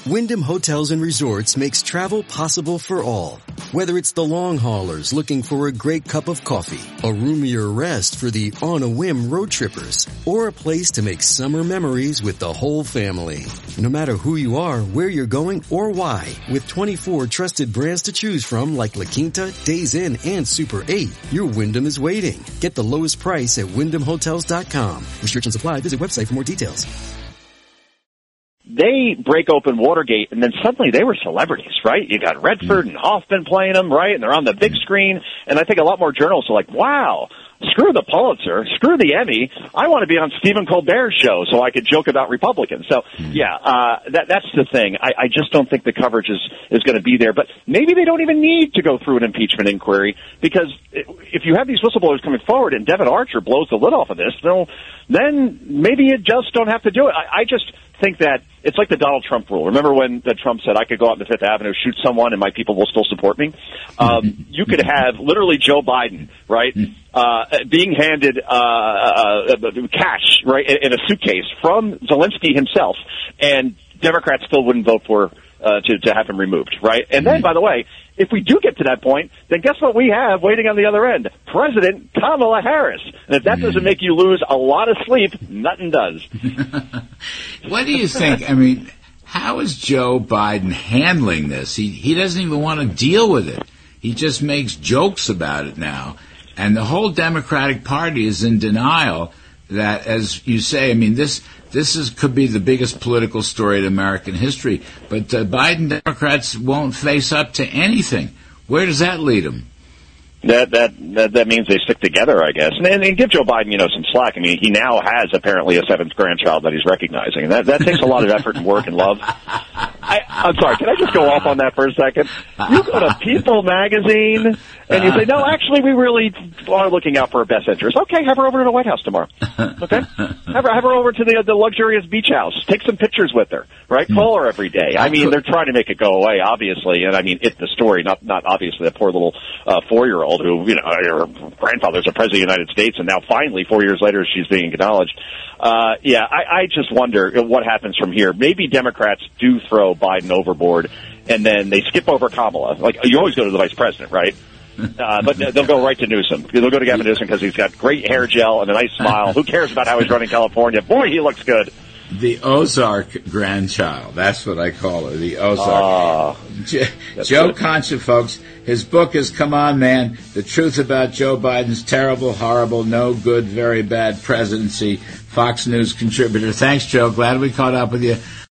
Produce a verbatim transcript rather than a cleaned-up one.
Wyndham Hotels and Resorts makes travel possible for all. Whether it's the long haulers looking for a great cup of coffee, a roomier rest for the on-a-whim road trippers, or a place to make summer memories with the whole family. No matter who you are, where you're going, or why, with twenty-four trusted brands to choose from like La Quinta, Days Inn, and Super eight, your Wyndham is waiting. Get the lowest price at wyndham hotels dot com. Restrictions apply. Visit website for more details. They break open Watergate, and then suddenly they were celebrities, right? You got Redford and Hoffman playing them, right? And they're on the big screen. And I think a lot more journalists are like, wow, screw the Pulitzer, screw the Emmy. I want to be on Stephen Colbert's show so I could joke about Republicans. So, yeah, uh, that, that's the thing. I, I just don't think the coverage is, is going to be there. But maybe they don't even need to go through an impeachment inquiry, because if you have these whistleblowers coming forward and Devin Archer blows the lid off of this, then maybe you just don't have to do it. I, I just think that it's like the Donald Trump rule. Remember when the Trump said, I could go out on the Fifth Avenue, shoot someone, and my people will still support me? Um, you could have literally Joe Biden, right, uh, being handed uh, uh, cash, right, in a suitcase from Zelensky himself, and Democrats still wouldn't vote for uh, to, to have him removed, right? And then, by the way, if we do get to that point, then guess what we have waiting on the other end? President Kamala Harris. And if that doesn't make you lose a lot of sleep, nothing does. What do you think? I mean, how is Joe Biden handling this? He he doesn't even want to deal with it. He just makes jokes about it now. And the whole Democratic Party is in denial that, as you say, I mean, this this is could be the biggest political story in American history. But uh, Biden Democrats won't face up to anything. Where does that lead them? That, that that that means they stick together, I guess, and, and, and give Joe Biden, you know, some slack. I mean, he now has apparently a seventh grandchild that he's recognizing, and that that takes a lot of effort and work and love. I, I'm sorry, can I just go off on that for a second? You go to People magazine and you say, no, actually, we really are looking out for her best interest. Okay, have her over to the White House tomorrow. Okay, have her have her over to the the luxurious beach house. Take some pictures with her. Right, call her every day. I mean, they're trying to make it go away, obviously, and I mean, it's the story, not not obviously that poor little uh, four year old who, you know, her grandfather's a president of the United States, and now finally, four years later, she's being acknowledged. Uh, yeah, I, I just wonder what happens from here. Maybe Democrats do throw Biden overboard, and then they skip over Kamala. Like, you always go to the vice president, right? Uh, but they'll go right to Newsom. They'll go to Gavin Newsom because he's got great hair gel and a nice smile. Who cares about how he's running California? Boy, he looks good. The Ozark grandchild. That's what I call her, the Ozark. Uh, J- Joe good. Concha, folks, his book is Come On, Man, The Truth About Joe Biden's Terrible, Horrible, No Good, Very Bad Presidency. Fox News contributor. Thanks, Joe. Glad we caught up with you.